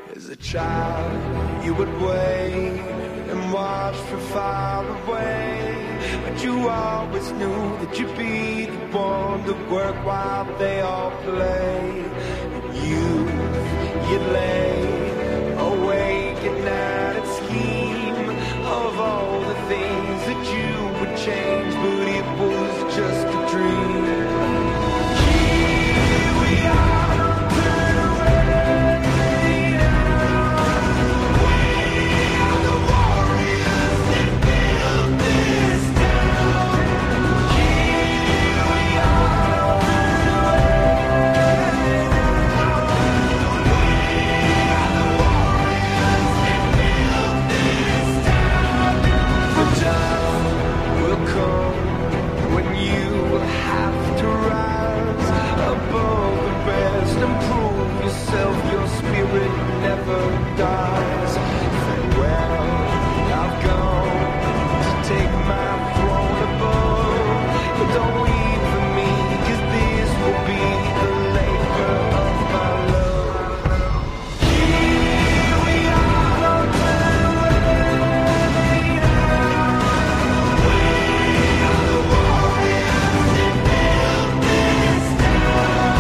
As a child, you would wait and watch from far away, but you always knew that you'd be the one to work while they all play. And you'd lay awake at night and scheme of all the things that you would change, but it was just a dream. Here we are, don't turn away. Your spirit never dies. Farewell, I've gone to take my throne above, but don't weep for me, 'cause this will be the labor of my love. Here we are, don't turn away now. We are the warriors that build this town.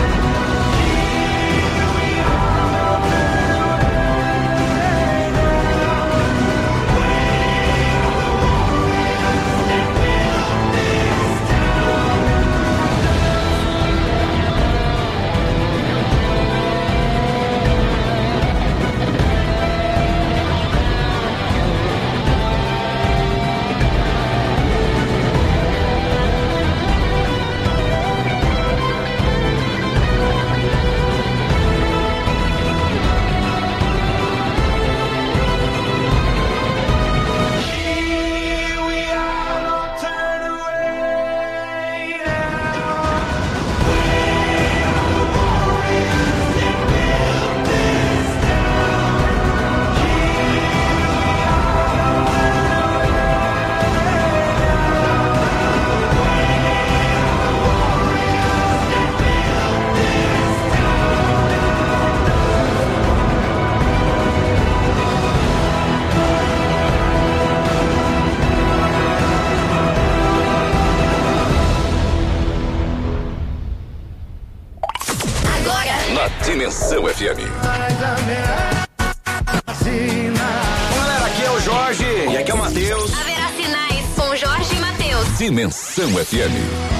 Dimensão FM. Galera, aqui é o Jorge e aqui é o Matheus. Haverá sinais com Jorge e Matheus. Dimensão FM.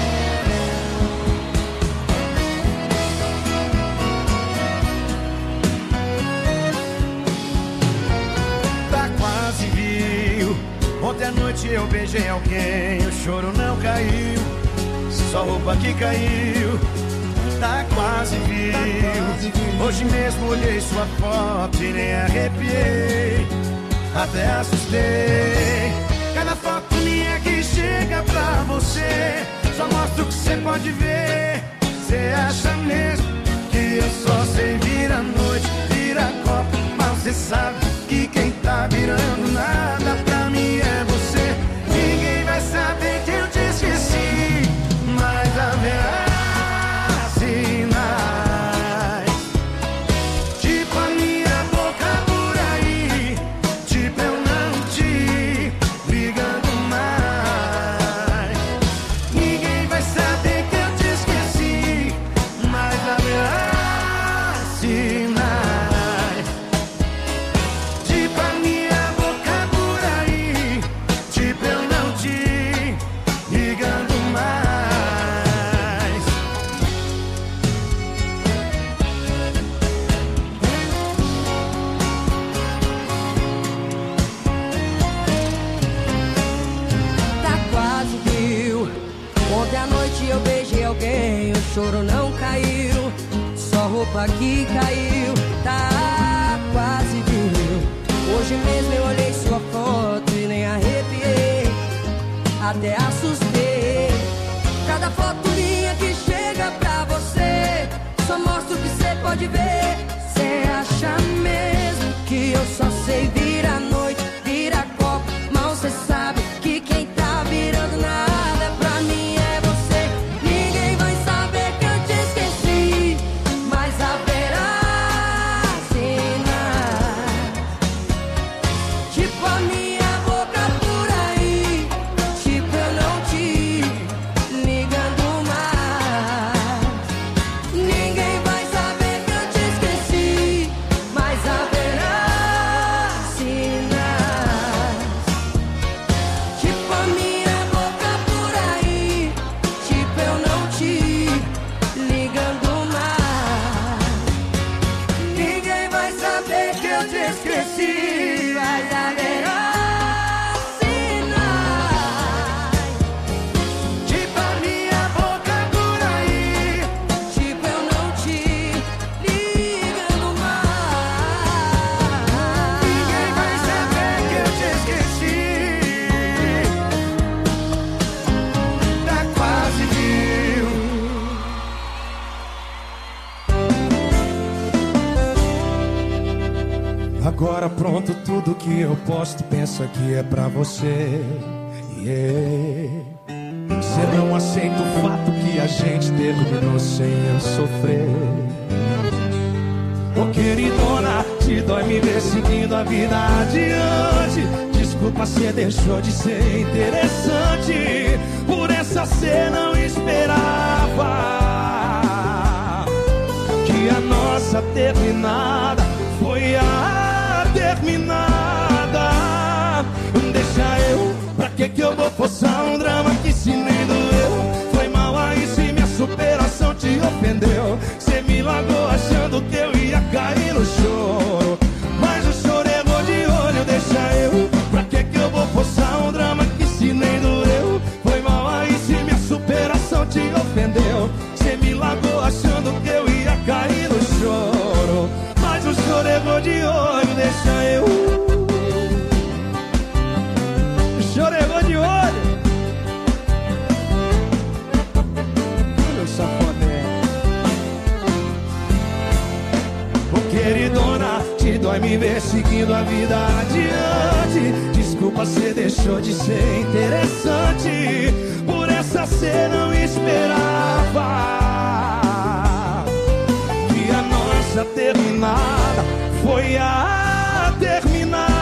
Tá quase viu. Ontem à noite eu beijei alguém, o choro não caiu, só roupa que caiu. Tá quase viu. Hoje mesmo olhei sua foto e nem arrepiei, até assustei. Cada foto minha que chega pra você só mostra o que você pode ver. Você acha mesmo que eu só sei virar noite, virar copo, mas você sabe que quem tá virando nada pra mim é você. Ninguém vai saber que eu te esqueci, mas haverá sinais, tipo a minha boca por aí, tipo eu não te ligando mais. Ninguém vai saber que eu te esqueci, mas haverá sinais, tipo a minha boca por aí, tipo eu não te ligando mais. Tá quase viu. Ontem à noite eu beijei alguém, o choro não caiu, só roupa que caiu. Tá quase viu. Hoje mesmo eu olhei sua foto e nem arrepiei, até assustei. Cada foto minha que chega pra você só mostra o que você pode ver. Você acha mesmo que eu só sei virar noite, virar copo, mal você sabe que quem tá virando nada pra mim é você. Ninguém vai saber que eu te esqueci, mas haverá sinais. esqueci. Mas haverá sinais, Tipo a minha boca por aí. tipo eu não te ligando mais. Ninguém vai saber que eu te esqueci. Tá quase viu. Agora pronto, tudo que eu posto, pensa que é pra você. Você não aceita o fato que a gente terminou sem eu sofrer. Ô queridona, te dói me ver seguindo a vida adiante. Desculpa, cê deixou de ser interessante. Por essa cê não esperava que a nossa terminada foi a terminada. Deixa eu, pra que eu vou forçar um drama que se nem doeu? Foi mal aí se minha superação te ofendeu. Cê me largou achando que eu ia cair no choro, mas o choro errou de olho. Deixa eu, pra que eu vou forçar um drama que se nem doeu? Foi mal aí se minha superação te ofendeu. Cê me largou achando que eu ia cair no choro, mas o choro errou de olho. Deixa eu, choro errou de olho. Olha o safadão. Ô queridona, te dói me ver seguindo a vida adiante. Desculpa, cê deixou de ser interessante. Por essa cê não esperava que a nossa terminada foi a terminada.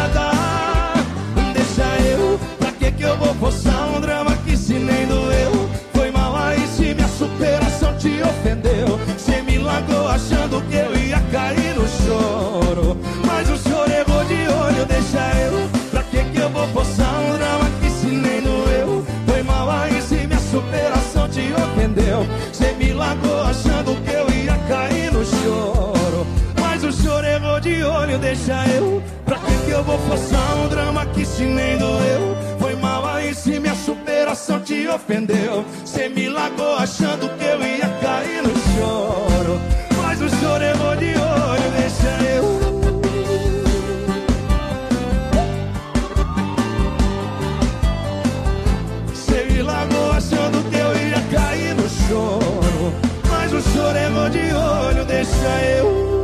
Pra que eu vou forçar um drama que se nem doeu? Foi mal aí se minha superação te ofendeu. Cê me largou achando que eu ia cair no choro, mas o choro errou de olho. Deixa eu, pra que eu vou forçar um drama que se nem doeu? Foi mal aí se minha superação te ofendeu. Cê me largou achando que eu ia cair no choro, mas o choro errou de olho. Deixa eu, pra que eu vou forçar um drama que se nem doeu? Foi mal aí se minha superação te ofendeu. Cê me largou achando que eu ia cair no choro, mas o choro errou de olho. Deixa eu, cê me largou achando que eu ia cair no choro, mas o choro errou de olho. Deixa eu.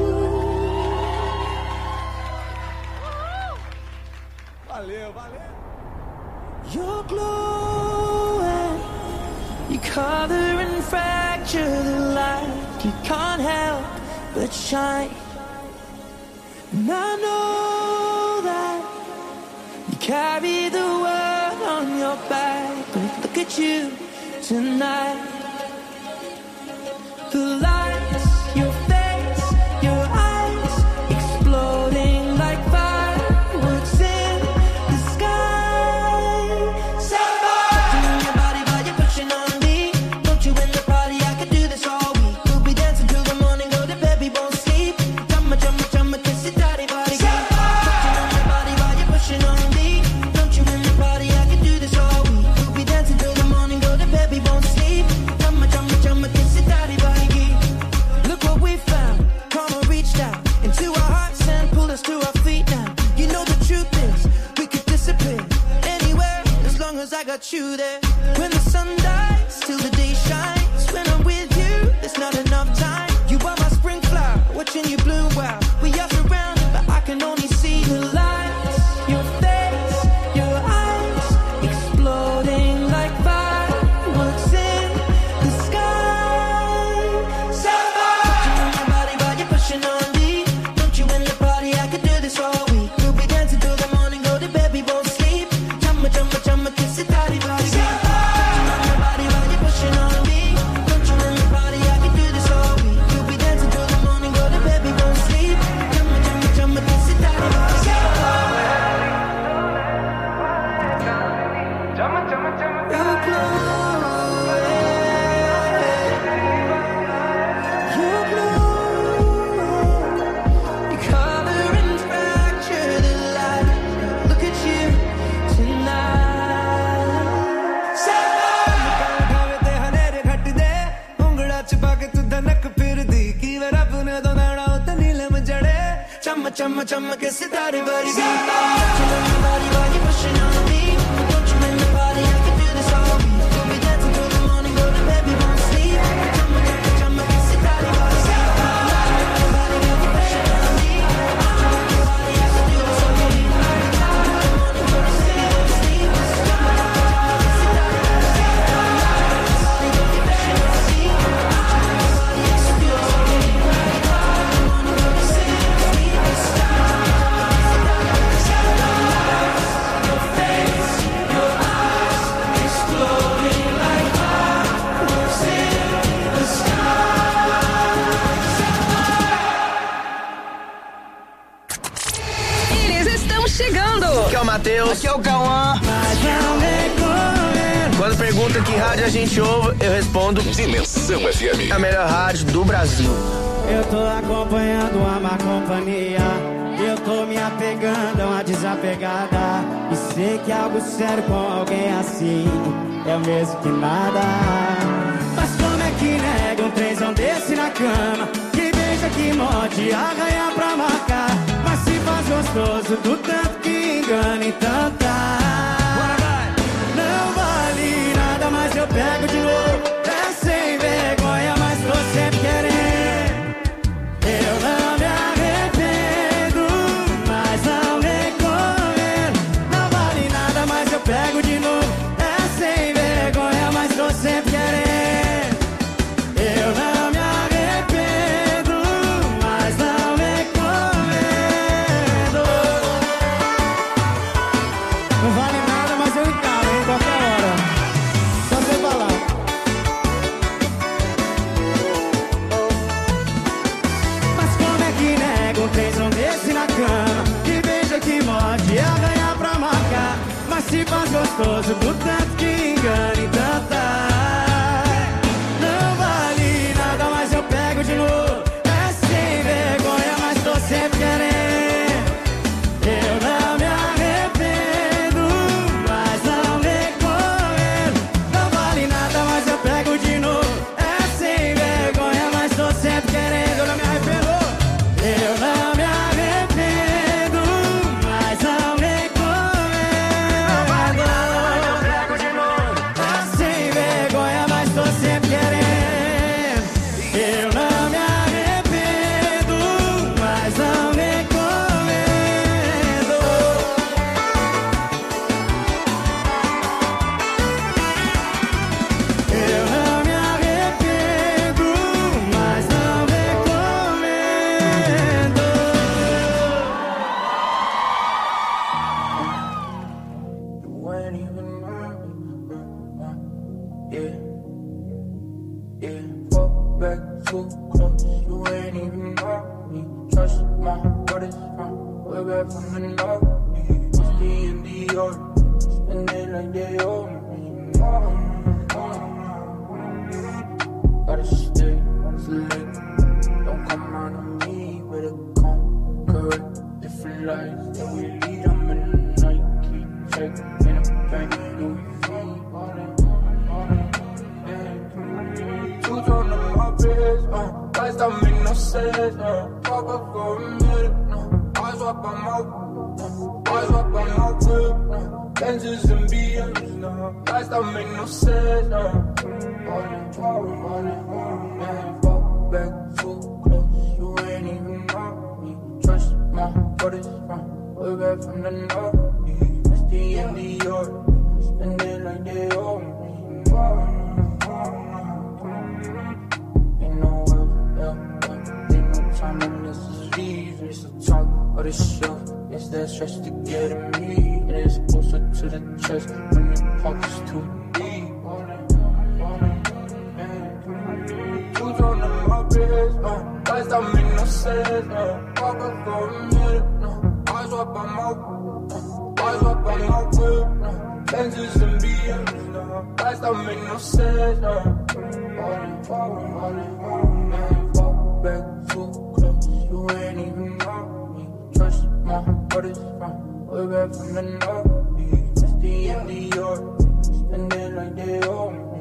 Valeu, valeu. You're glowing, you color and fracture the light. You can't help but shine. And I know that you carry the world on your back, but look at you tonight. The lights, your face, your eyes, exploding like fireworks in the sky. Touching your body while you're pushing on me. Don't you in the party, I could do this all week. We'll be dancing till the morning, go to bed, we won't sleep. Chumma, chumma, chumma, kiss it, daddy, body. Touching on your body while you're pushing on me. Don't you in the party, I could do this all week. We'll be dancing till the morning, go to bed, we won't sleep. Chumma, chumma, chumma, kiss it, daddy, body. Look what we found. Karma reached out into our hearts and pulled us to our feet now. You know the truth is, we could disappear anywhere as long as I got you there. When the sun dies, till the day shines. When I'm with you, there's not enough time. You are my spring flower, watching you bloom wild. We are surrounded, but I can only see the lights. Your face, your eyes, exploding like fireworks in the sky. Touching on your body while you're pushing on me. Don't you in the party, I could do this all week. We'll be dancing till the morning, go to bed, we won't sleep. Chumma, chumma, chumma, kiss it, daddy, body. chama, chama, que cidade vai vir. Touching on your body while you're pushing on me. Don't you make me party, I can feel this all me. We'll be dancing till the morning, go to bed, we won't sleep. Chama, chama, chama, que cidade vai vir. Touching on your body while you're pushing on me. Touching on your body, I can feel this all me. Aqui é o Matheus. Aqui é o Cauã. Quando pergunta que rádio a gente ouve, eu respondo Dimensão FM. a melhor rádio do Brasil. Eu tô acompanhando a má companhia. Eu tô me apegando a uma desapegada. E sei que algo sério com alguém assim é o mesmo que nada. Mas como é que nega um trenzão desse na cama? Que beija, que morde, arranha pra marcar. Mas se faz gostoso do tanto que engana, então tá. Não vale nada, mas eu pego de novo. É sem vergonha, mas tô sempre querendo. Eu não me arrependo, mas não recomendo. Não vale nada, mas eu pego de novo. É sem vergonha, mas tô sempre querendo. Eu não me arrependo, mas não recomendo. Não vale nada, mas eu encaro em qualquer hora. Só você falar. Mas como é que nega um trenzão desse na cama? Que beija, que morde, arranha pra marcar. Mas se faz gostoso do tanto que engana, então tá. Não vale nada, mas eu pego de novo. É sem vergonha, mas tô sempre querendo. Eu não me arrependo, mas não recomendo. Não vale nada, mas eu pego de novo. É sem vergonha, mas tô sempre querendo. Eu não me arrependo. Eu não me arrependo, mas não recomendo. Não vale nada, mas eu pego de novo. É sem vergonha, mas tô sempre querendo. Eu não me arrependo, mas não recomendo. Eu não me arrependo, mas não recomendo. You ain't even yeah, yeah. Fuck back too close. You ain't even know me. Trust my brothers from way back from the north. It's the in the order. Spend it like they owe me. Gotta stay select. Don't come around on me. Better come correct. Different lives that we lead. I'm in the night. Keep check in a bank. Louis V. Two tone on my bitch. Lights don't make no sense. Fuck up for a minute. Eyes up on my eyes up on my whip. Benches and BMs. Lights don't make no sense. Fuck back too close. You ain't even know me. Trust my brothers from way back from the north. It's the in the order. Spend it like they owe me. Ain't no ain't no time unless it's leave. It's the talk or the show. It's that stretch to get at me. And it's closer to the chest when your pocket's too deep. Two tone on my bitch. Lights don't make no sense. Fuck up for a minute. Eyes up on my whip. Benches and BMs. Lights don't make no sense. Fuck back too close. You ain't even know me. Trust my brothers from way back from the north. It's the in the order. Spend it like they owe me.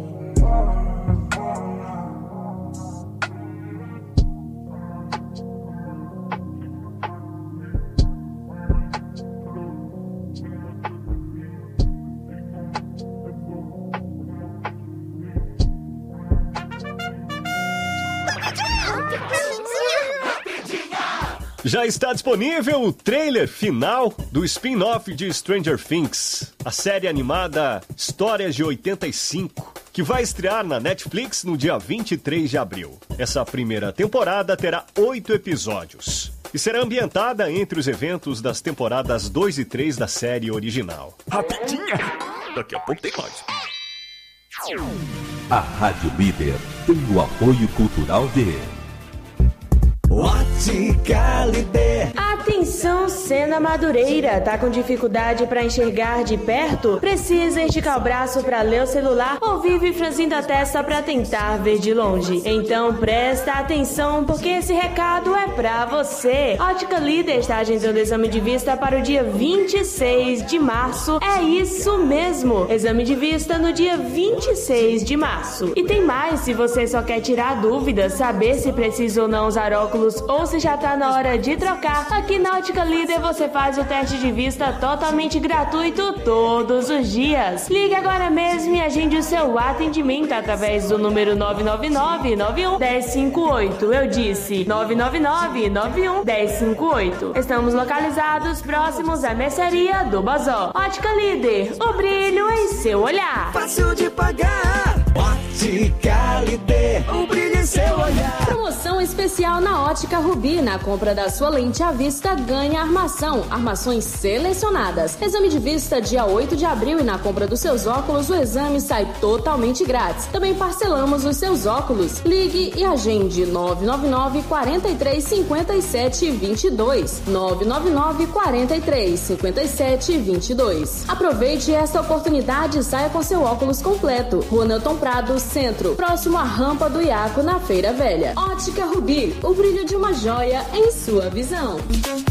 Já está disponível o trailer final do spin-off de Stranger Things, a série animada Histórias de 85, que vai estrear na Netflix no dia 23 de abril. Essa primeira temporada terá 8 episódios e será ambientada entre os eventos das temporadas 2 e 3 da série original. Rapidinha! Daqui a pouco tem mais. A Rádio Líder tem o apoio cultural de Ótica Líder. Atenção, Sena Madureira, tá com dificuldade para enxergar de perto? Precisa esticar o braço para ler o celular ou vive franzindo a testa para tentar ver de longe? Então presta atenção, porque esse recado é pra você. Ótica Líder está agendando exame de vista para o dia 26 de março. É isso mesmo, exame de vista no dia 26 de março. E tem mais, se você só quer tirar dúvidas, saber se precisa ou não usar óculos ou se já tá na hora de trocar, aqui na Ótica Líder você faz o teste de vista totalmente gratuito todos os dias. Ligue agora mesmo e agende o seu atendimento através do número 999-91-1058. Eu disse 999-91-1058. Estamos localizados próximos à mercearia do Bazó. Ótica Líder, o brilho em seu olhar. Fácil de pagar. Ótica Líder, o brilho em seu olhar. Promoção especial na Ótica Rubi. Na compra da sua lente à vista, ganha armação. Armações selecionadas. Exame de vista dia 8 de abril e na compra dos seus óculos, o exame sai totalmente grátis. Também parcelamos os seus óculos. Ligue e agende 999 43 57 22. 999 43 57 22. Aproveite esta oportunidade e saia com seu óculos completo. Rua Nelton Prado, Centro, próximo à rampa do Iaco, na Feira Velha. Ótica Rubi, o brilho de uma joia em sua visão.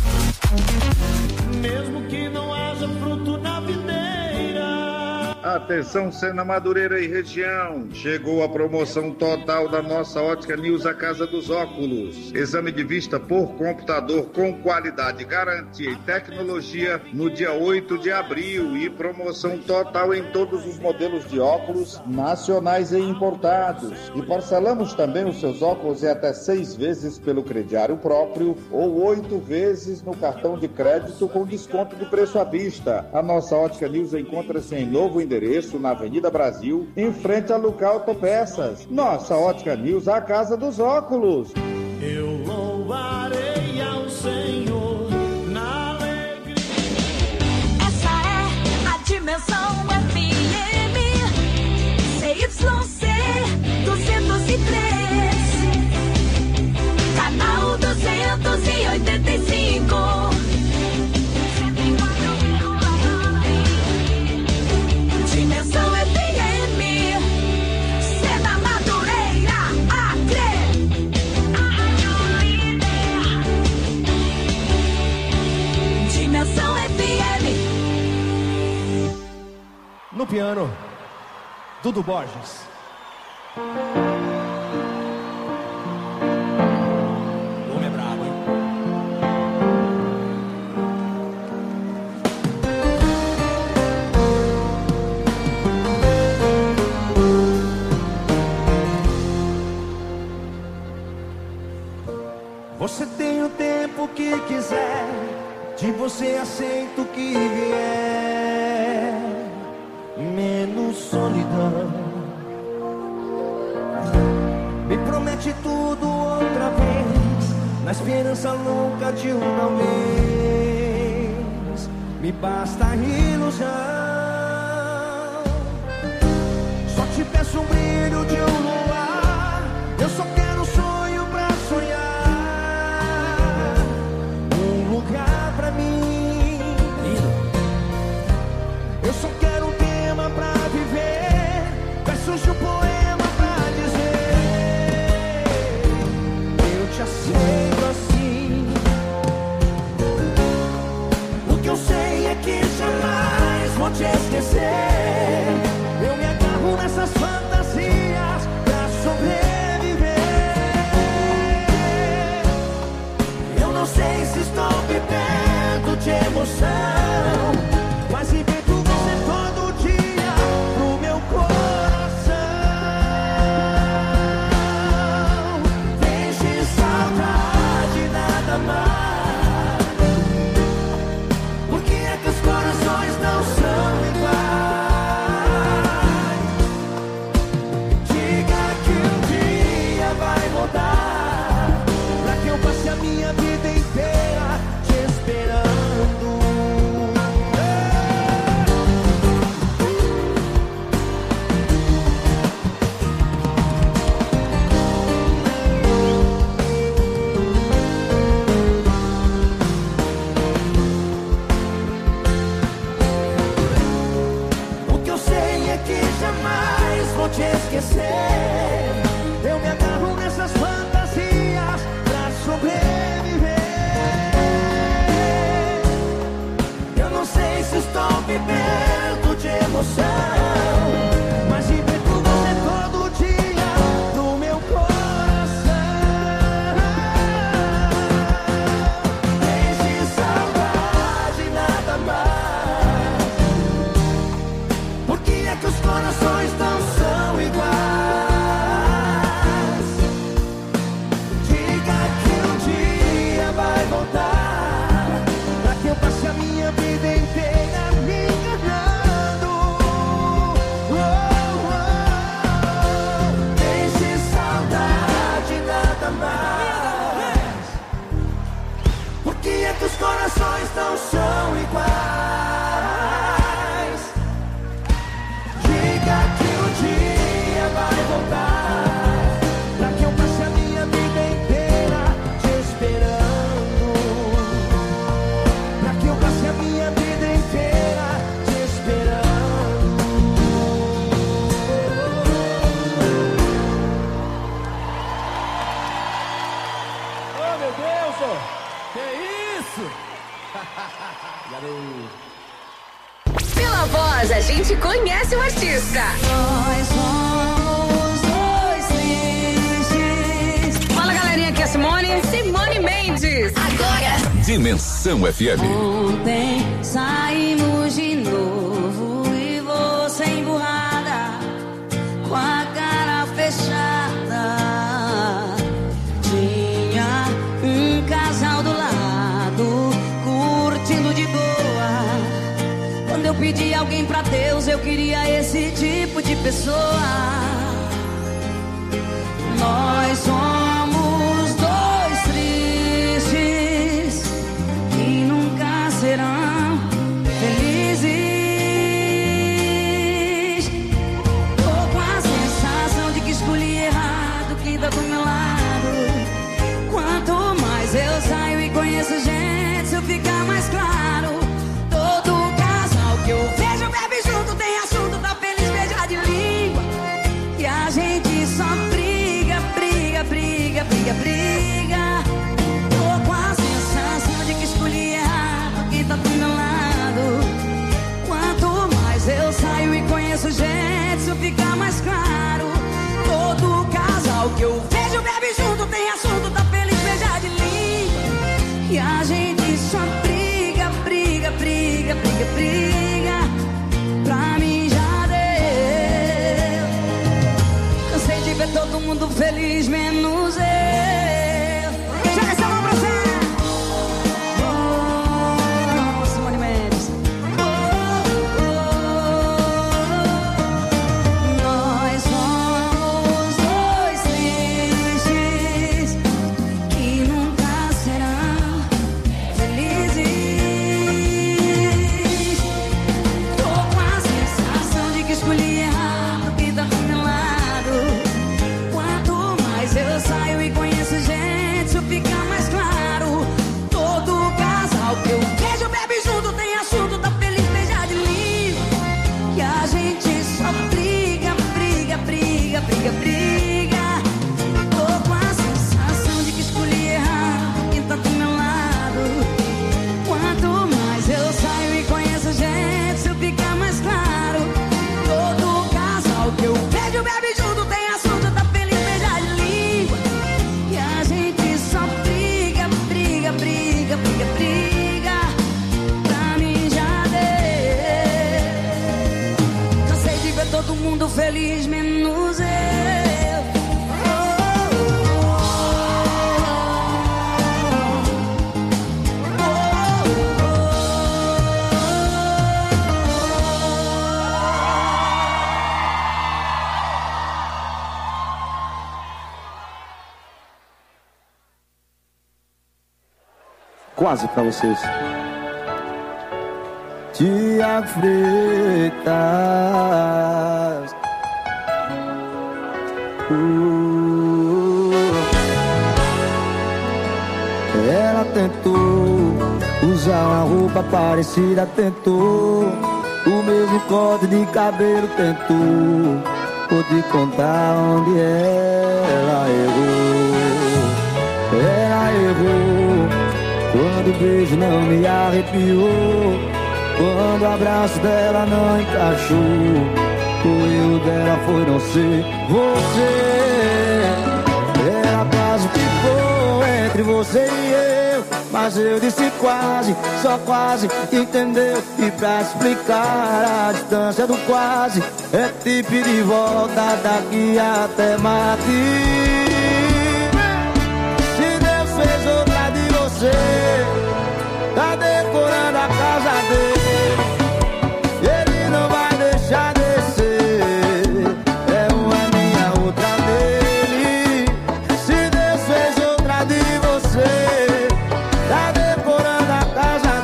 Mesmo que não haja fruto na videira. Atenção, Sena Madureira e região. Chegou a promoção total da nossa Ótica News, a Casa dos Óculos. Exame de vista por computador com qualidade, garantia e tecnologia no dia 8 de abril. E promoção total em todos os modelos de óculos nacionais e importados. E parcelamos também os seus óculos em até 6 vezes pelo crediário próprio ou 8 vezes no cartão de crédito com desconto de preço à vista. A nossa Ótica News encontra-se em novo endereço na Avenida Brasil, em frente a Luca Autopeças. Nossa Ótica News, a Casa dos Óculos. Eu louvarei ao Senhor na alegria. Essa é a Dimensão FM CYC 203, canal 285. Dimensão FM, Sena Madureira, Acre. Dimensão FM. No piano, Dudu Borges. O homem é brabo, hein? Você tem o tempo que quiser, de você aceito o que vier, menos solidão. Me promete tudo outra vez, na esperança louca de uma vez. Me basta a ilusão. Só te peço um brilho de um luar. Eu só quero um sonho pra sonhar, um lugar pra mim. Eu só quero um tema pra viver, versos de um poema pra dizer: eu te aceito assim. O que eu sei é que jamais vou te esquecer. Eu me agarro nessas fantasias pra sobreviver. Eu não sei se estou bebendo de emoção, mas invento você todo dia pro meu coração. Deixe saudade, nada mais. corações não são iguais. Diga que um dia vai voltar, pra que eu passe a minha vida inteira te esperando, pra que eu passe a minha vida inteira te esperando. Oh, meu Deus, oh. Que isso? Pela voz, a gente conhece o artista. Nós somos dois tristes. Fala, galerinha, aqui é a Simone Mendes. Agora. Dimensão FM. Ontem saímos de novo e você emburrada, com a cara fechada. Tinha um casal do lado, curtindo de boa. Quando eu pedi alguém pra Deus, eu queria esse tipo de pessoa. Nós somos dois tristes que nunca serão felizes. Tô com a sensação de que escolhi errado quem tá do meu lado. Quanto mais eu saio e conheço gente, isso fica mais claro. Todo casal que eu vejo bebe junto, tem assunto, tá feliz, beija de língua. E a gente só briga, briga, briga, briga, briga. Tô com a sensação de que escolhi errado quem tá do meu lado. Quanto mais eu saio e conheço gente, isso fica mais claro. Todo casal que eu vejo bebe junto, tem assunto, tá feliz, beija de língua. E a gente só briga, briga, briga, briga, briga. Pra mim já deu. Cansei de ver todo mundo feliz, menos eu. Joga essa mão pra você. Oh, Simone Mendes. Nós somos dois tristes que nunca serão felizes. Tô com a sensação de que escolhi errado quem tá do meu lado. Quanto mais eu saio e conheço gente, isso fica mais claro. Todo casal que eu vejo bebe junto, tem assunto, tá feliz, beija de língua. E a gente só briga, briga, briga, briga, briga. Tô com a sensação de que escolhi errado quem tá do meu lado. Quanto mais eu saio e conheço gente, isso fica mais claro. Todo casal que eu vejo bebe junto, tem assunto, tá feliz, beija de língua. E a gente só briga, briga, briga, briga, briga. Pra mim já deu. Cansei de ver todo mundo feliz, menos eu. Quase pra vocês. Tiago Freitas. Ela tentou usar uma roupa parecida, tentou o mesmo corte de cabelo, tentou. Vou te contar onde ela errou. Ela errou quando o beijo não me arrepiou, quando o abraço dela não encaixou. O erro dela foi não ser você. Ela quase ficou entre você e eu, mas eu disse quase, só quase, entendeu? E pra explicar a distância do quase, é tipo de volta daqui até Mati. Se Deus fez outra de você, tá decorando a casa dele, ele não vai deixar descer. É uma minha, outra dele. Se Deus fez outra de você, tá decorando a casa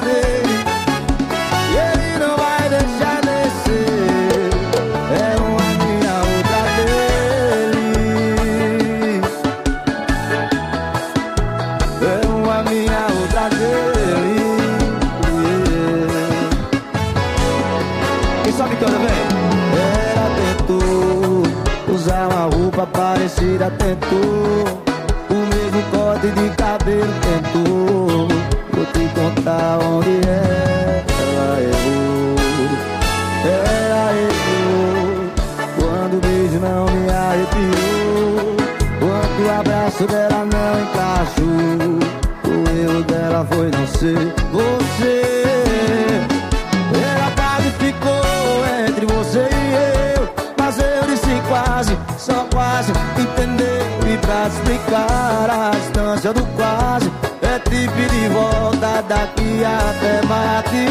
vida tentou, o mesmo corte de cabelo tentou. Vou te contar onde ela errou. Quando o beijo não me arrepiou, quando o abraço dela não encaixou, o erro dela foi não ser você. Ela quase ficou entre você e eu, mas eu disse quase, só quase, entendeu? E pra te explicar a distância do quase, é te pedir volta daqui até Mati.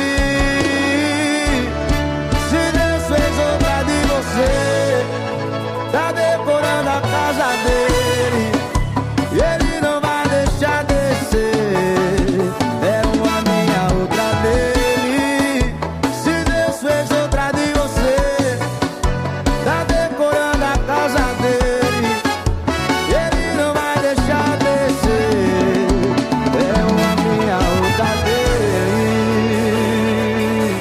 Se Deus fez outra de você, tá decorando a casa dele, e ele não vai deixar descer. É uma minha, outra dele. Se Deus fez outra de você, tá decorando a casa dele, e ele não vai deixar descer. É uma minha, outra dele.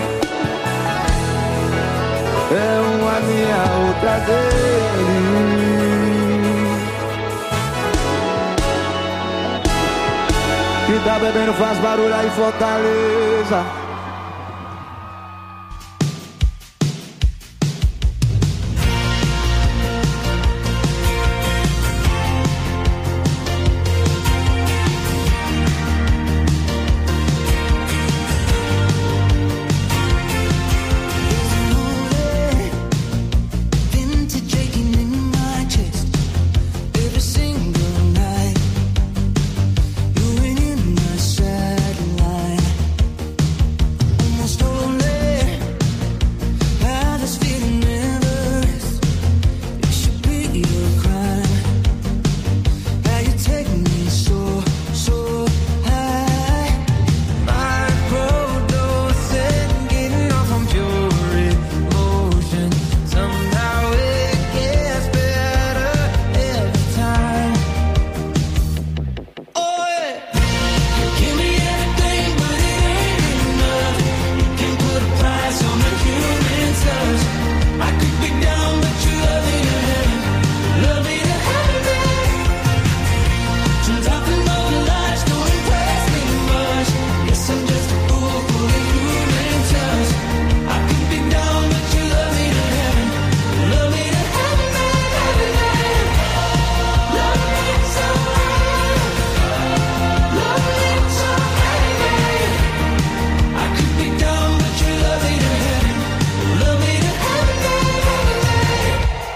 É uma minha, outra dele. Que tá bebendo faz barulho aí, Fortaleza. Vintage aching in my chest every single night. You're in my satellite. Almost lonely. How this feeling never is. It should be your crime. How you take me so, so high. Microdosing, getting off on pure emotion. Somehow it gets better every time. Oh yeah. Give me everything, but it ain't enough. You can put a price on the human touch. I could be down, but you love me to heaven. Love me to heaven. Turns out the northern lights don't impress me much. Guess I'm just a fool for the human touch. I could be down, but you love me to heaven. Love me to heaven. Love me so love me so I could be down, but you love me to heaven. Love me to heaven.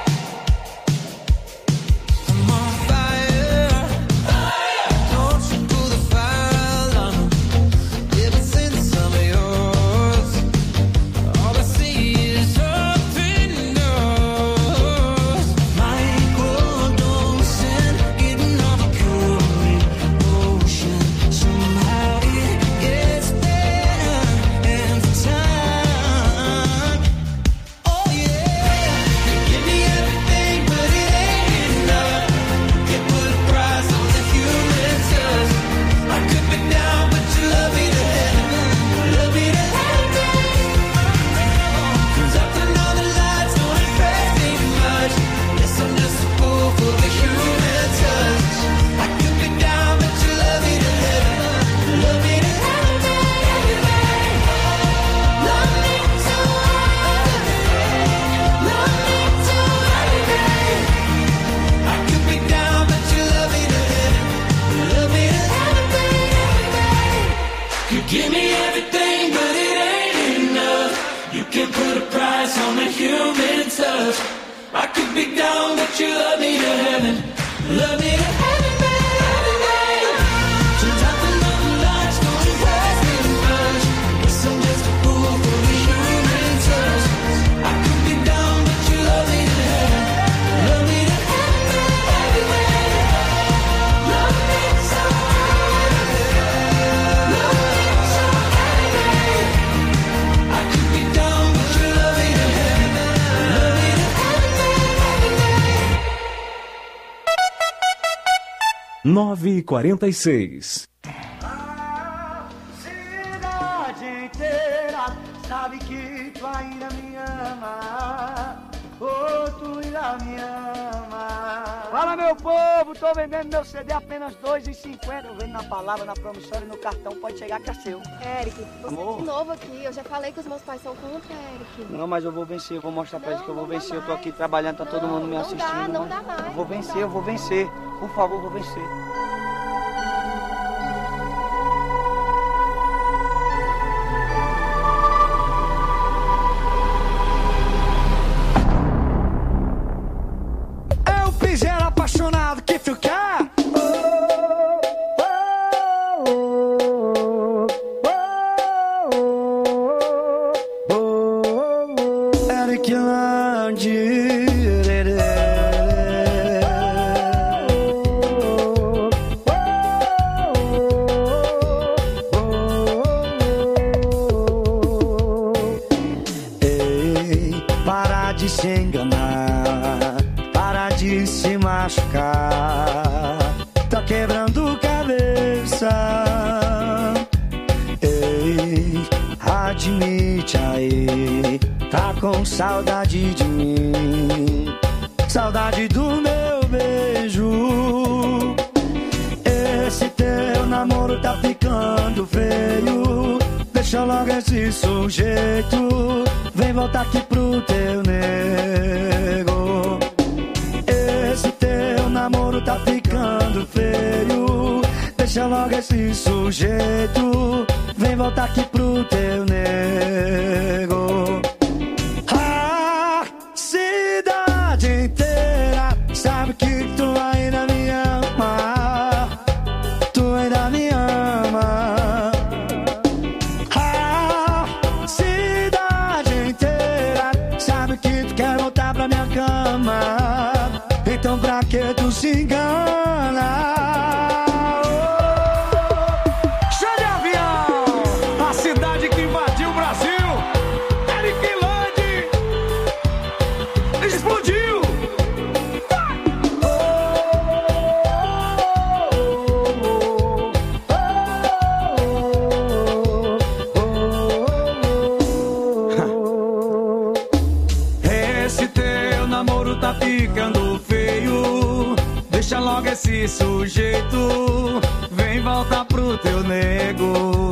I'm on fire. Don't you pull the fire alarm. Ever since I'm yours, all I see is open doors. Microdosing, getting off a pure emotion. Somehow it gets better every time. Oh yeah, give me everything, but it ain't enough. You put a price on the human touch. I could be down, but you love me to heaven. Love me to heaven. Turns out the northern lights don't impress me much. Guess I'm just a fool for the human touch. I could be down, but you love me to heaven. Love me to heaven. Love me so love me so I could be down, but you love me to heaven. Love me to heaven. You give me everything, but it ain't enough. You can put a price on the human touch. I could be down, but you love me to heaven. Love me to heaven. Turns out the northern lights don't impress me much. Guess I'm just a fool for the human touch. I could be down, but you love me to heaven. Love me to heaven. Love me so love me so I could be down, but you love me to heaven. Love me to heaven. 9h46. Cidade inteira sabe que tu ainda me ama. Oh, tu ainda me ama. Fala, meu povo, tô vendendo meu CD apenas R$2,50. Eu vendo na palavra, na promissória e no cartão, pode chegar que é seu. Eric, você é de novo aqui. Eu já falei que os meus pais são contra, Eric. Não, mas eu vou vencer, eu vou mostrar pra eles que eu vou vencer. Eu tô aqui trabalhando, tá todo mundo me assistindo. Não dá mais. Eu vou vencer, eu vou vencer. Por favor, eu vou vencer. Piseiro apaixonado que ficar. Eric Landi. Ei, para de se enganar, para de se machucar, tá quebrando cabeça. Ei, admite aí, tá com saudade de mim, saudade do meu beijo. Esse teu namoro tá ficando feio, deixa logo esse sujeito, vem voltar aqui pro teu nego. Esse teu namoro tá ficando feio, deixa logo esse sujeito, vem voltar aqui pro teu nego. A cidade inteira sabe que tu ainda me ama, tu ainda me ama. A cidade inteira sabe que tu quer voltar pra minha cama, então pra que tu se engana? Show de avião! A cidade que invadiu o Brasil, Eric Landi, explodiu! Esse teu namoro tá ficando feio, deixa logo esse sujeito, vem voltar pro teu nego.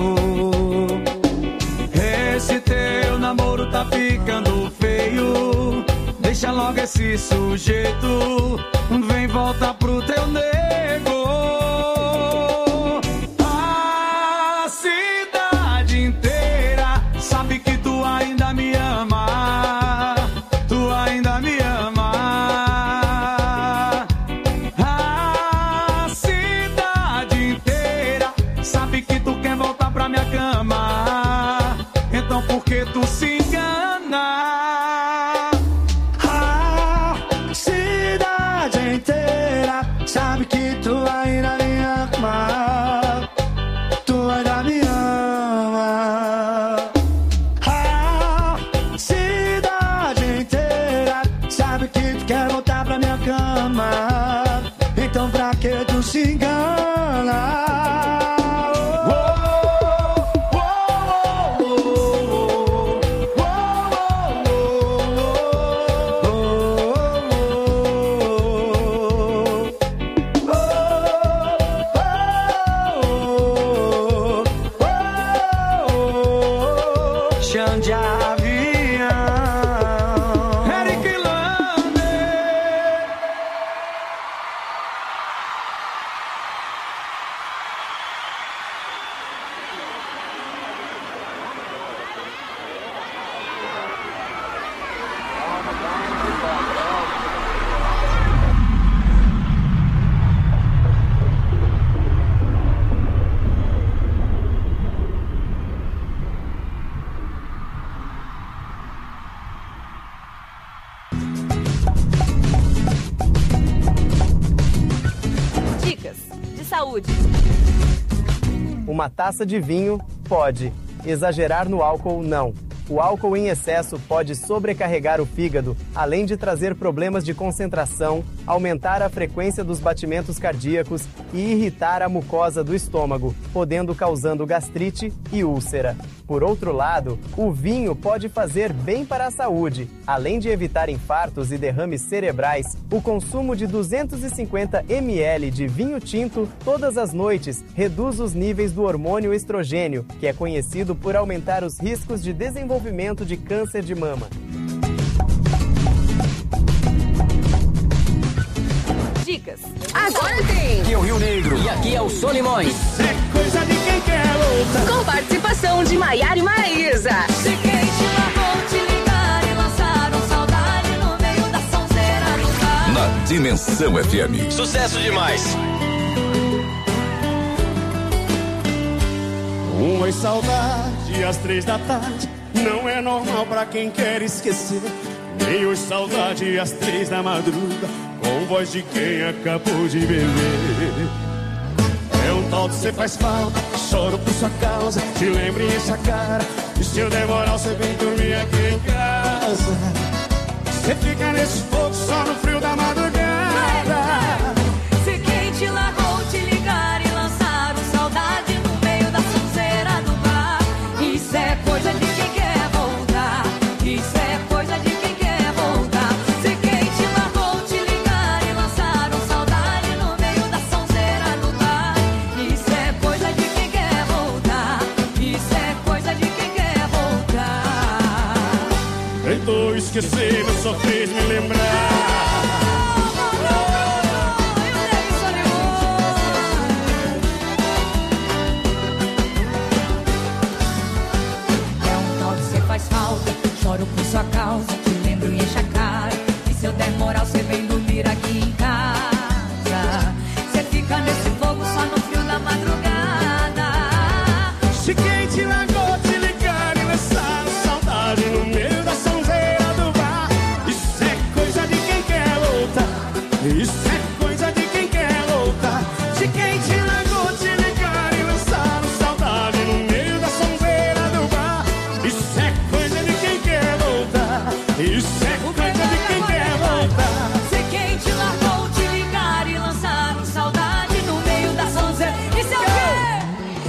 Esse teu namoro tá ficando feio, deixa logo esse sujeito, vem voltar pro teu nego. A cidade inteira sabe que tu ainda me ama, tu ainda me ama. A cidade inteira sabe que tu quer voltar pra minha cama, então por que tu se engana? A cidade inteira sabe que tu ainda me ama, tu ainda me ama. A cidade inteira sabe que tu quer voltar pra minha cama, então pra que tu se engana? Chão de avião, Eric Landi. Dicas de saúde. Uma taça de vinho pode. Exagerar no álcool, não. O álcool em excesso pode sobrecarregar o fígado, além de trazer problemas de concentração, aumentar a frequência dos batimentos cardíacos e irritar a mucosa do estômago, podendo causando gastrite e úlcera. Por outro lado, o vinho pode fazer bem para a saúde. Além de evitar infartos e derrames cerebrais, o consumo de 250 ml de vinho tinto todas as noites reduz os níveis do hormônio estrogênio, que é conhecido por aumentar os riscos de desenvolvimento de câncer de mama. Dicas. Agora tem. Aqui é o Rio Negro. E aqui é o Solimões. É coisa de quem quer luta. Com participação de Maiara e Maraísa. Se quem te largou te ligar e lançaram saudade no meio da sonzeira do bar. Na Dimensão FM. Sucesso demais. Uma saudade às 3 da tarde não é normal pra quem quer esquecer. Nem hoje saudade às 3 da madruga, com voz de quem acabou de beber. É um tal de cê faz falta, choro por sua causa, te lembro e enche a cara. E se eu demorar você vem dormir aqui em casa. Você fica nesse fogo só no frio da madrugada. Se quem te largou te ligar e lançaram saudade no meio da sonzeira do bar. Isso é coisa de quem quer voltar. Isso é coisa de quem quer voltar. Se quem te largou te ligar e lançaram saudade no meio da sonzeira do bar. Isso é coisa de quem quer voltar. Isso é coisa de quem quer voltar. Tentou esquecer, mas só fez me lembrar. Faz falta, choro por sua causa, te lembro e enche a cara. E se eu der moral, você vem dormir aqui em casa. Você fica nesse fogo só no frio da madrugada. Se quem te largou te ligar e lançar saudade no meio da sonzeira do bar. Isso é coisa de quem quer lutar. Isso é coisa de quem quer lutar. Se quem te largou te ligar e lançar saudade no meio da sonzeira do bar. Isso é coisa de quem quer voltar. Isso é coisa de quem quer voltar. Se quem te largou te ligar e lançar saudade no meio da sonzeira. Isso é o quê?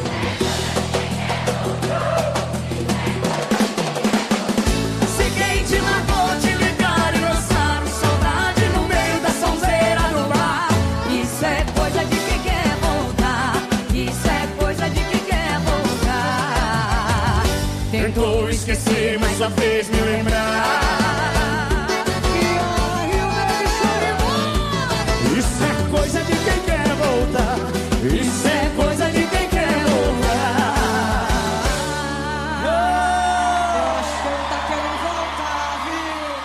Se quem te largou te ligar e lançar saudade no meio da sonzeira do bar. Isso é coisa de quem quer voltar. Isso é coisa de quem quer voltar. Tentou esquecer, mas só fez me lembrar. Isso é coisa de quem quer voltar. Isso é coisa de quem quer voltar. Eu acho que ele tá querendo voltar, viu?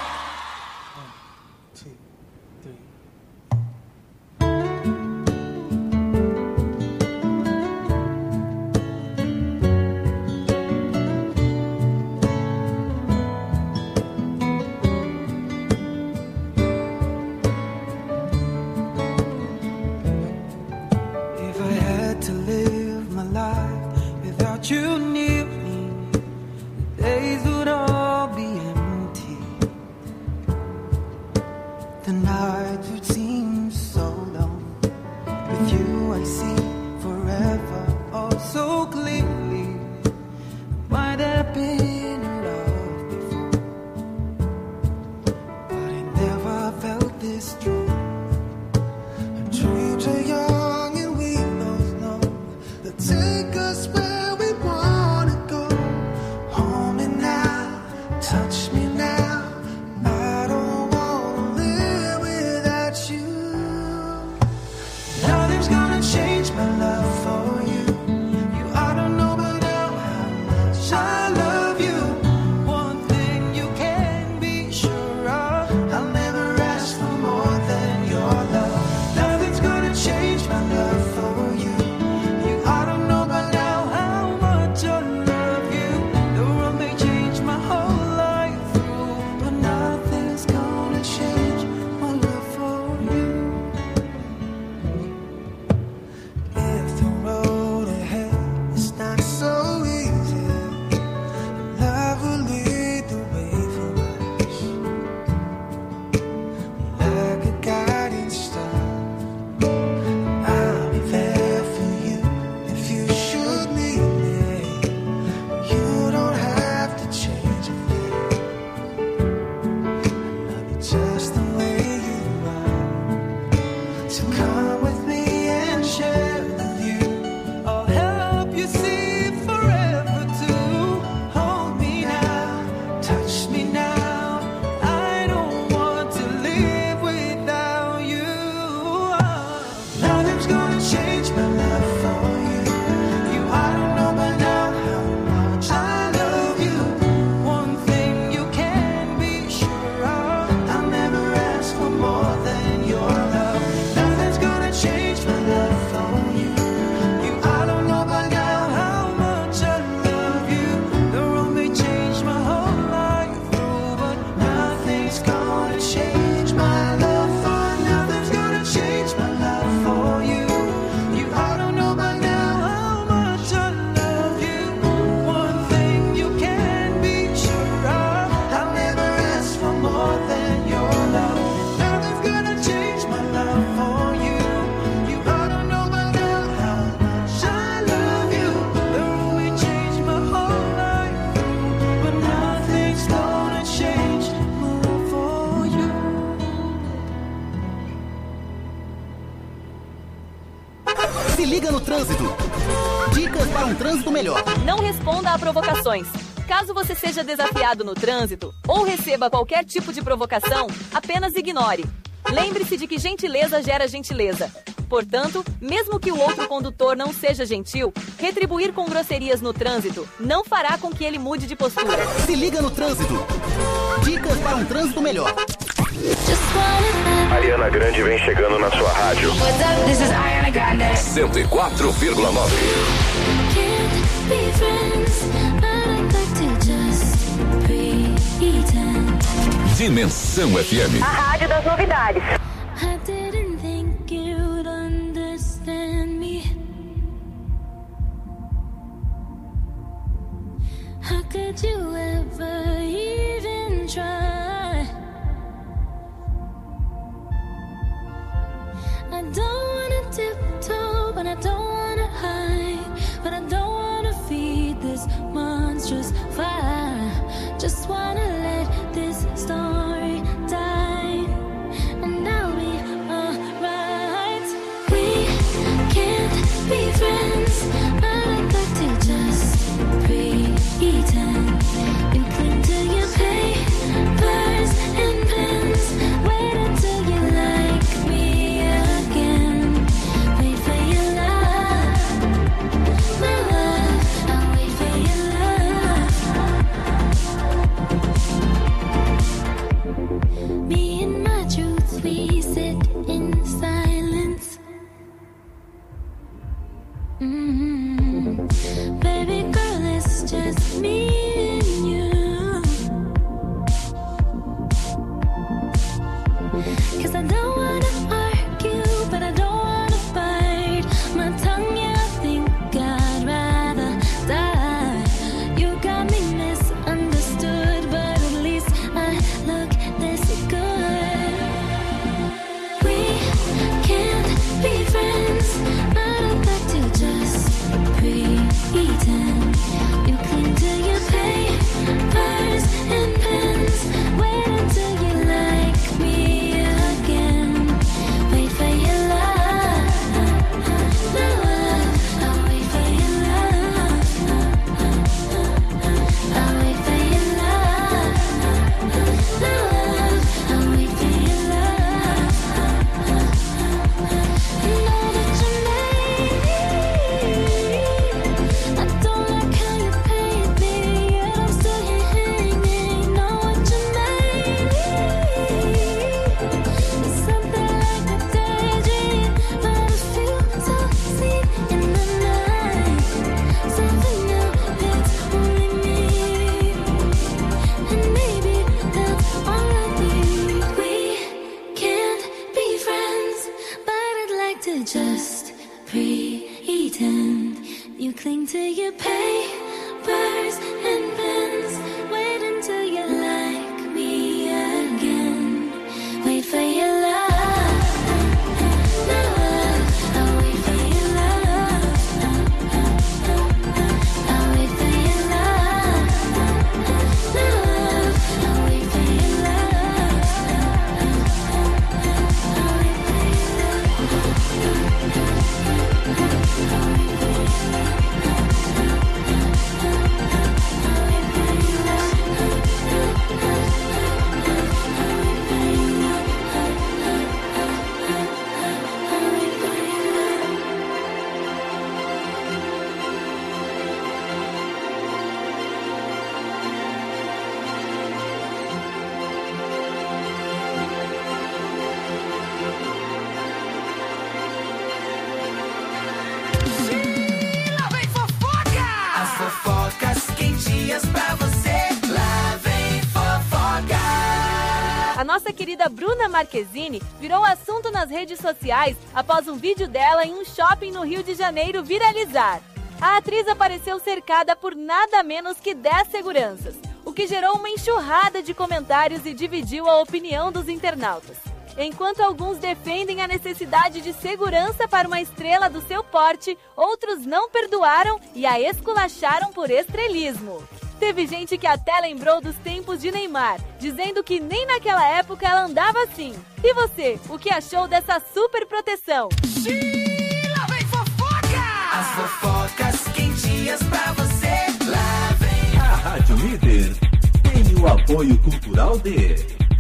If I had to live my life without you near me, the days would all be empty. The nights would seem so long. With you I see forever oh so clearly. Might have been in love before, but I never felt this strong. Dreams are young and we both know they'll take us where we wanna go. Hold me now, touch me now. I don't wanna live without you. Nothing's gonna change my love for you. You ought to know um trânsito melhor. Não responda a provocações. Caso você seja desafiado no trânsito ou receba qualquer tipo de provocação, apenas ignore. Lembre-se de que gentileza gera gentileza. Portanto, mesmo que o outro condutor não seja gentil, retribuir com grosserias no trânsito não fará com que ele mude de postura. Se liga no trânsito. Dicas para um trânsito melhor. Ariana Grande vem chegando na sua rádio. What's up? This is Ariana Grande. 104,9. Dimensão FM. A rádio das novidades. I didn't think you'd understand me. How could you ever even try? I don't wanna tiptoe, but I don't wanna hide. But I don't wanna feed this monstrous fire. Just wanna let this story die, and I'll be alright. We can't be friends, but I'd like to just pretend. You cling to your papers and pens. Wait until you like me again. Wait for your love, my love. I'll wait for your love. Me and my truth, we sit in silence. Baby girl, it's just me and you. 'Cause I don't wanna argue, but I don't wanna bite my tongue. Yeah, I think I'd rather die. You got me misunderstood, but at least I look this good. We can't be friends, but I'd like to just pretend. You cling to your papers and pens. Wait until you like me again. Wait for your love, my love. I'll wait for your love. I'll wait for your love, my love. I'll wait for your love. You know that you made me. I don't like how you paid me, yet I'm still here hanging. Know what you made me. It's something like a daydream, but I feel so seen in the night. Something new that's only me, and maybe that's all I need. We can't be friends, but I'd like to just pretend. You cling to your papers and pens. Wait until you like me again. Wait for your love, my love. I'll wait for your love. I'll wait for your love, my love. I'll wait for your love. I'll wait for As fofocas quentinhas pra você. Lá vem fofoca. A nossa querida Bruna Marquezine virou assunto nas redes sociais após um vídeo dela em um shopping no Rio de Janeiro viralizar. A atriz apareceu cercada por nada menos que 10 seguranças, o que gerou uma enxurrada de comentários e dividiu a opinião dos internautas. Enquanto alguns defendem a necessidade de segurança para uma estrela do seu porte, outros não perdoaram e a esculacharam por estrelismo. Teve gente que até lembrou dos tempos de Neymar, dizendo que nem naquela época ela andava assim. E você, o que achou dessa super proteção? As fofocas quentinhas apoio cultural de...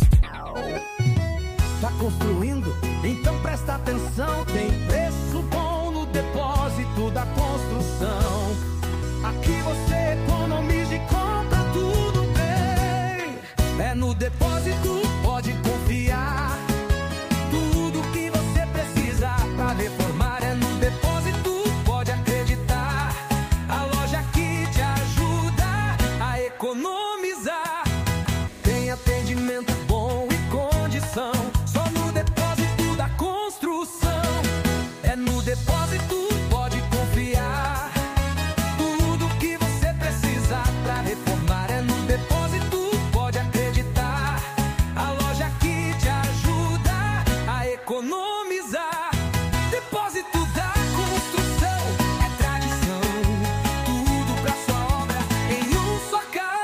Tá construindo? Então presta atenção. Tem preço bom no depósito da construção. Aqui você economiza e compra tudo bem. É no depósito, pode confiar. Tudo que você precisa pra reformar é no depósito, pode acreditar. A loja que te ajuda a economizar. Tem atendimento bom e condição. Só no depósito da construção. É no depósito, pode confiar. Tudo que você precisa pra reformar é no depósito, pode acreditar. A loja que te ajuda a economizar. Depósito da construção é tradição. Tudo pra sua obra em um só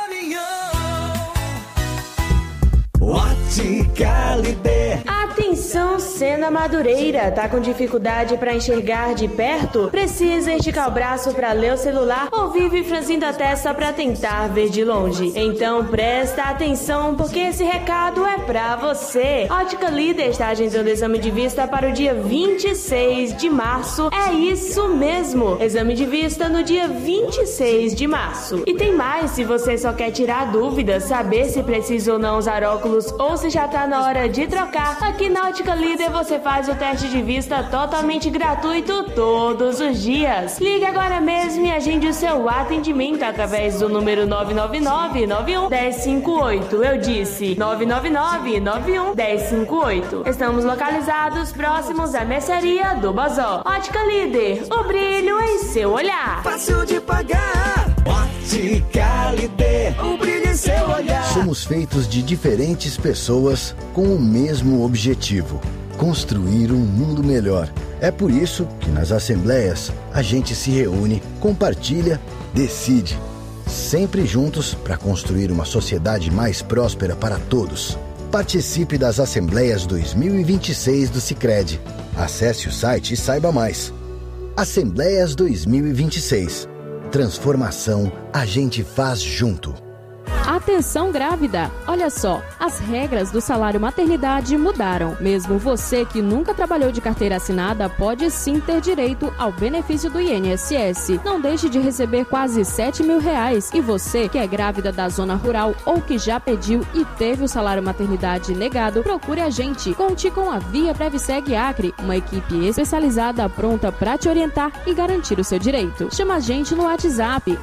caminhão. Ótica Líder. Atenção, Sena Madureira, tá com dificuldade para enxergar de perto? Precisa esticar o braço para ler o celular ou vive franzindo a testa para tentar ver de longe? Então presta atenção, porque esse recado é pra você. Ótica Líder está agendando exame de vista para o dia 26 de março. É isso mesmo, exame de vista no dia 26 de março. E tem mais, se você só quer tirar dúvidas, saber se precisa ou não usar óculos ou se já tá na hora de trocar, aqui na Ótica Líder você faz o teste de vista totalmente gratuito todos os dias. Ligue agora mesmo e agende o seu atendimento através do número 999-91-1058. Eu disse 999-91-1058. Estamos localizados próximos à mercearia do Bazó. Ótica Líder, o brilho em seu olhar. Fácil de pagar. Ótica Líder, o brilho em seu olhar. Somos feitos de diferentes pessoas com o mesmo objetivo: construir um mundo melhor. É por isso que nas assembleias a gente se reúne, compartilha, decide. Sempre juntos para construir uma sociedade mais próspera para todos. Participe das Assembleias 2026 do Sicredi. Acesse o site e saiba mais. Assembleias 2026. Transformação a gente faz junto. Atenção grávida! Olha só, as regras do salário maternidade mudaram. Mesmo você que nunca trabalhou de carteira assinada pode sim ter direito ao benefício do INSS. Não deixe de receber quase R$7 mil. E você que é grávida da zona rural ou que já pediu e teve o salário maternidade negado, procure a gente. Conte com a Via Previseg Acre, uma equipe especializada pronta para te orientar e garantir o seu direito. Chama a gente no WhatsApp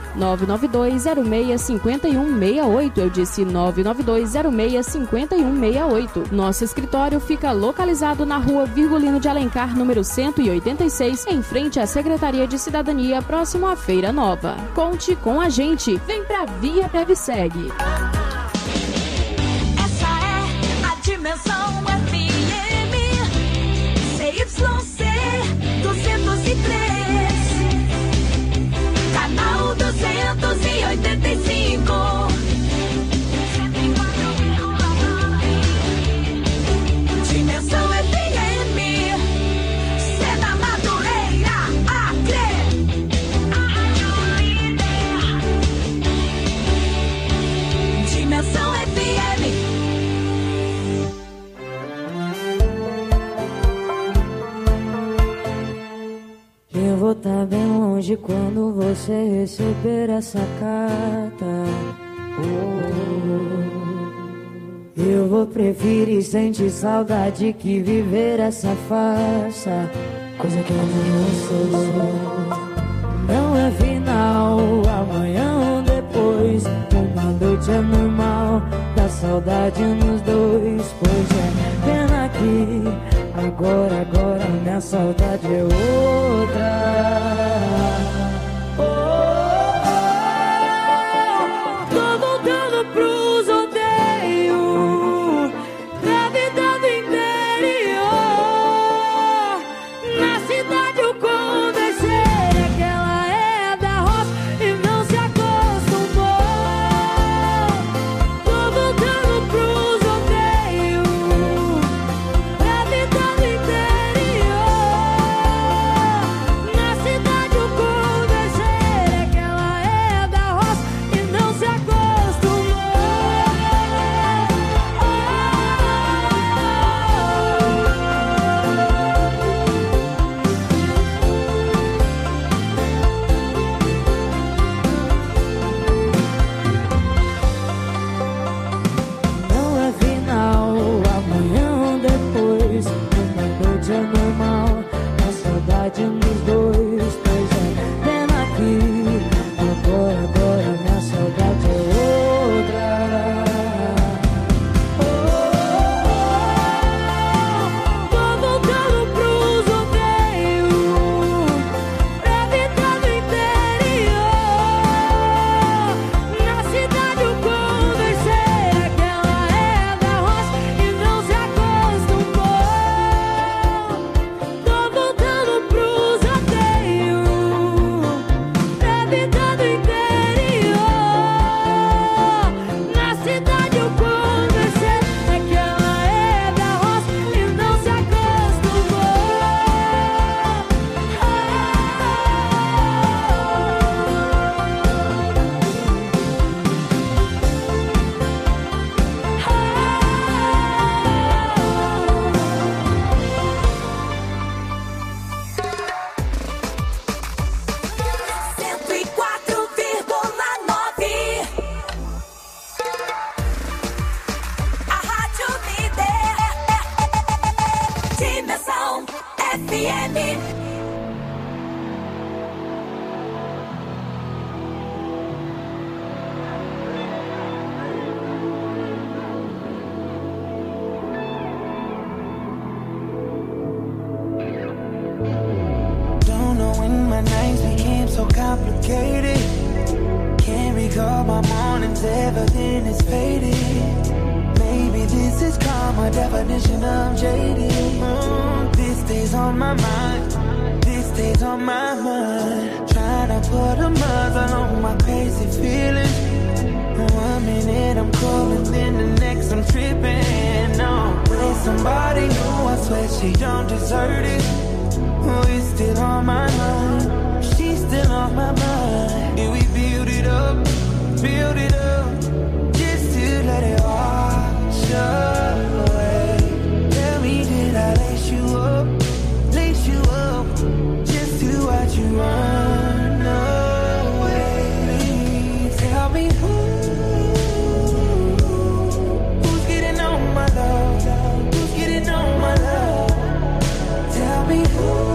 992065168. Eu disse 992065168. Nosso escritório fica localizado na rua Virgulino de Alencar, número 186, em frente à Secretaria de Cidadania, próximo à Feira Nova. Conte com a gente. Vem pra Via Previseg. Essa é a Dimensão FM CYC 203, canal 285. Dimensão FM, Sena Madureira, Acre. Dimensão FM. Eu vou estar bem longe quando você receber essa carta. Eu vou preferir sentir saudade que viver essa farsa, coisa que eu não sou. Não é final, amanhã ou depois. Uma noite é normal, dá saudade nos dois. Pois é, pena que agora minha saudade é outra. Tô voltando pros odeios da vida do interior. Na cidade eu conversei, aquela é da roça e não se acostumou. Tô voltando pros vida do interior. Na cidade eu comecei, naquela é da roça e não se acostumou. A Rádio Líder. Dimensão FM. Don't know when my nights became so complicated. Can't recall my mornings, everything is faded. Maybe this is karma, definition of jaded. This stays on my mind, this stays on my mind. Trying to put a muzzle on my crazy feelings. 1 minute I'm cool and then the next I'm tripping. No, with somebody new, I swear she don't deserve it. Oh, it's still on my mind, she's still on my mind. And we build it up, just to let it wash away. Tell me, did I lace you up, just to watch you run away? Tell me who's getting on my love, who's getting on my love? Tell me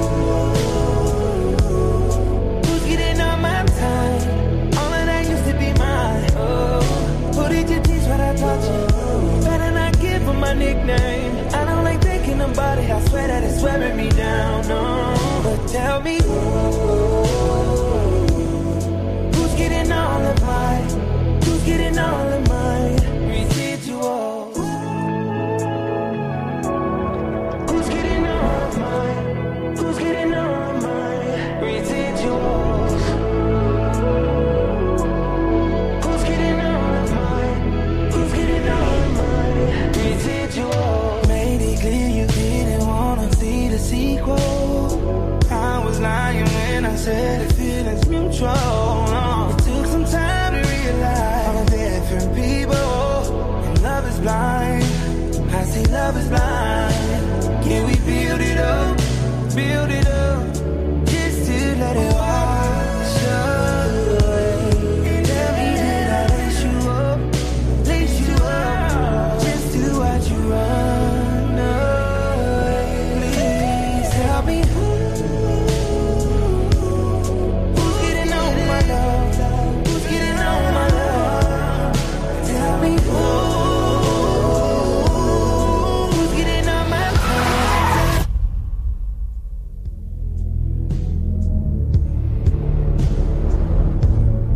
who's getting on my time? All of that used to be mine. Oh, who did you teach what I taught you? Better not give her my nickname. I don't like thinking about it, I swear that it's wearing me down. No, but tell me who's getting all of mine? Who's getting all of mine? Residuals. Who's getting all of mine? Who's getting all of mine? Residuals. Who's getting all of mine? Who's getting all of mine? Residuals. Made it clear you didn't wanna see the sequel. I was lying when I said the feeling's mutual. No, it took some time to realize all the different people, and love is blind. I see love is blind.